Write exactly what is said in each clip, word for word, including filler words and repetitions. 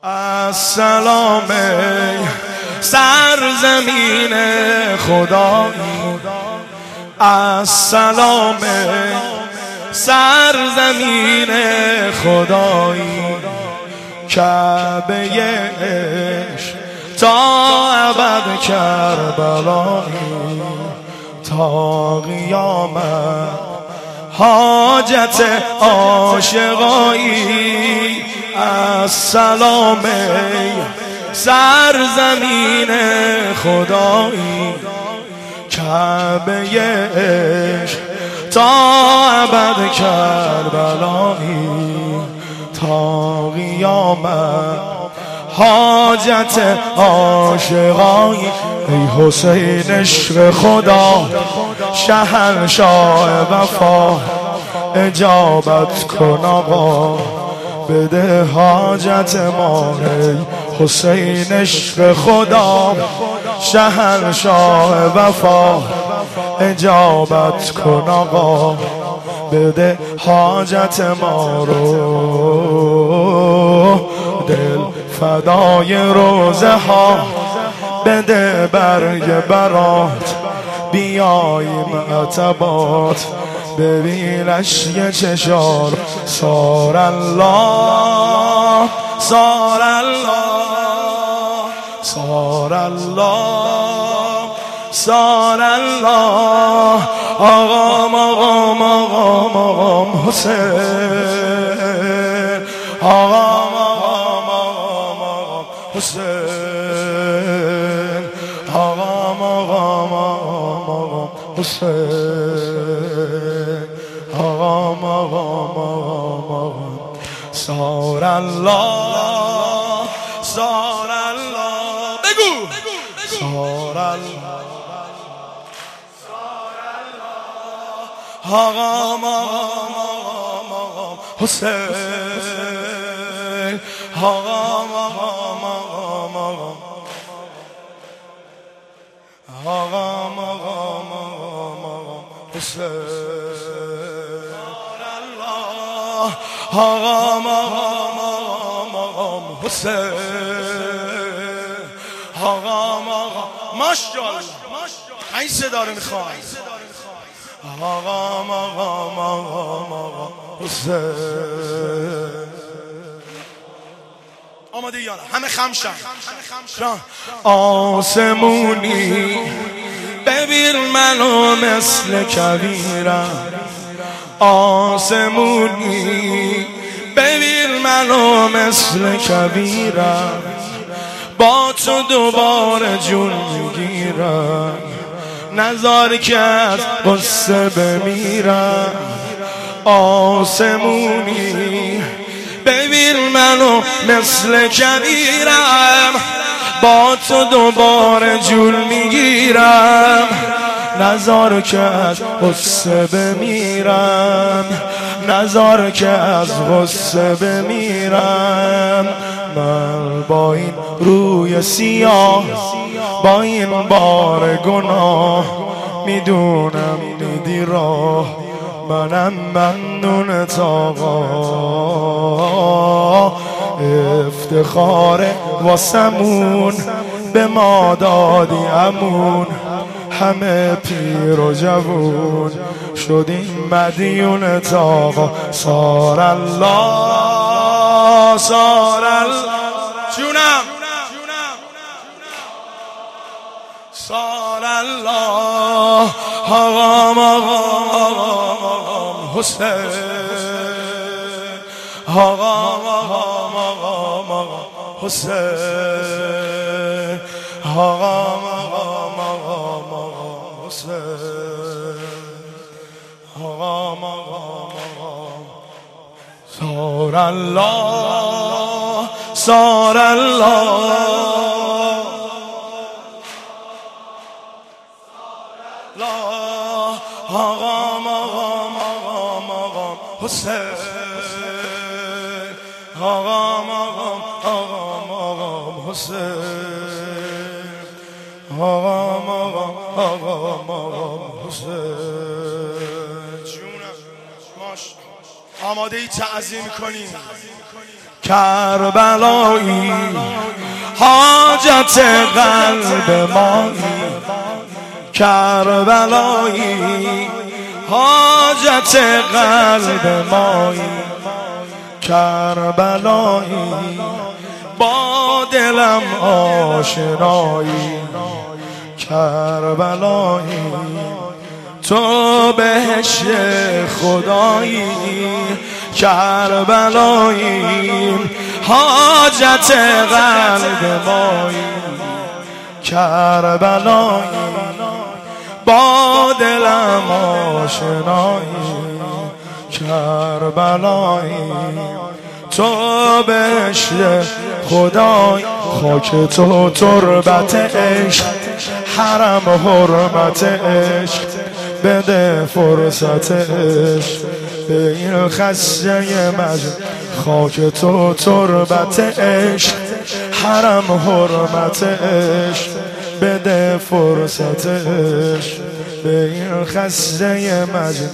السلام سرزمین خدایی، السلام سرزمین خدایی، کعبه عشق تا ابد کربلایی، تا قیامت حاجت عاشقایی. السلام سرزمین خدایی، کعبه عشق تا ابد کربلایی، تا قیامت حاجت عاشقایی. ای حسین عشق خدا، شهنشاه وفا، اجابت کن آقا، بده حاجت ما. ای حسین عشق خدا، شهنشاه وفا، اجابت کن آقا، بده حاجت ما رو. دل فدای روزه ها، بده برگ برات، بیاییم عتبات، ببینش یه چشار. سار الله سار الله سار الله سار الله. آقام آقام آقام آقام حسین، آقام آقام آقام آقام حسین، آقام آقام آقام آقام حسین، آقام آقام آقام آقام. سار الله سار الله، بگو سار الله آقام آقام آقام آقام حسین، آقام آقام آقام آقام، آقام آقام آقام آقام حسین. آقام آقام آقام آقام حسین، آقام آقام. ماشاءالله این صدا رو میخوام. آقام آقام آقام آقام حسین. آماده یالا همه خمشن. آسمونی ببین منو مثل کویرم، آسمونی ببین منو مثل کویرم، با تو دوباره جون میگیرم، نذار که از قصه بمیرم. آسمونی ببین منو مثل کویرم، با تو دوباره جون میگیرم، نذار که از غصه بمیرم، نذار که از غصه بمیرم. من با این روی سیاه، با این بار گناه، میدونم میدی راه، منم ممنونت آقا. افتخار واسمون به ما دادی امون، همه پیر و جوون شدیم مدیونت آقا. سار الله سار الله جونم، سار الله آقام آقام آقام حسین، آقام آقام آقام آقام حسین، آقام آقام آقام آقام حسین، آقام آقام آقام. سار الله سار الله آقام آقام آقام آقام حسین، آقام آقام آقام آقام حسین، آقام آقام آقام آقام حسین. جونم ماش آماده ای تعظیم کنیم. کربلایی حاجت قلب مایی کربلایی حاجت قلب مایی کربلایی با دلم آشنایی کربلایی تو بهشت خدایی کربلایی حاجت قلب مایی کربلایی با دلم آشنایی کربلایی تو بهشت خدای خاک تو تربت عشق حرم حرمت عشق بده فرصت عشق به این خسته مجنون خاک تو تربت عشق حرم حرمت عشق بده فرصت عشق به این خسته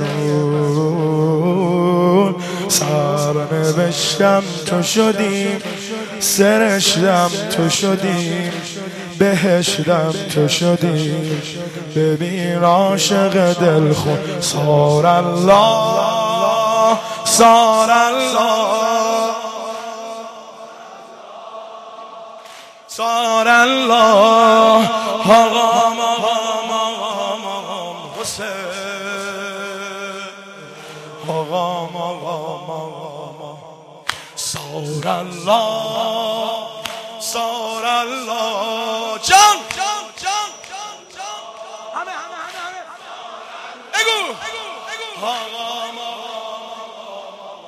مجنون سرنوشتم تو شدیم سرشتم تو شدیم بهشتم تو شدیم ببین عاشق دل خون سار الله سار الله سار الله آقا مقام آقا حسین آقا مقام آقا سار الله سار الله جان جان جان جان همه همه همه همه بگو آقا مقام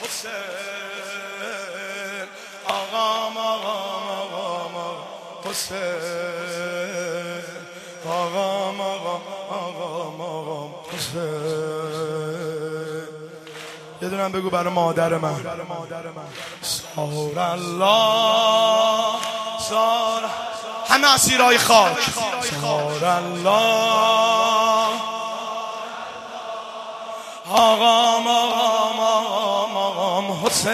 حسین آقا مقام حسین آقا مقام آقا مقام حسین یه دونم بگو برای مادر من سار الله سار همه اسیرای خاک سار الله آقا مقام مقام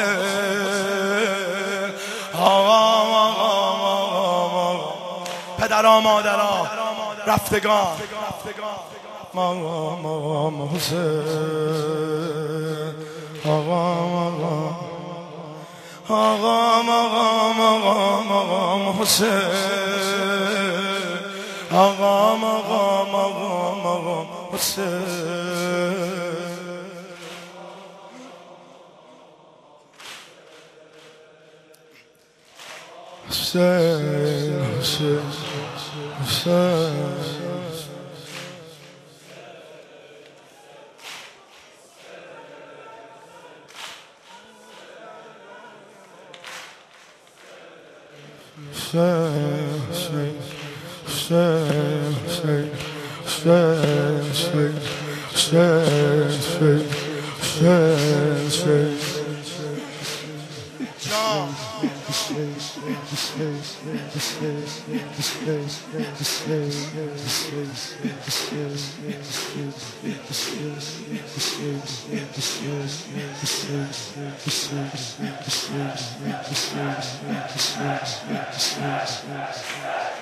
حسین آقا مقام پدرها مادرها رفتگان مقام مقام حسین آقا مقام آقا مقام مقام حسین آقا مقام مقام حسین حسین حسین حسین John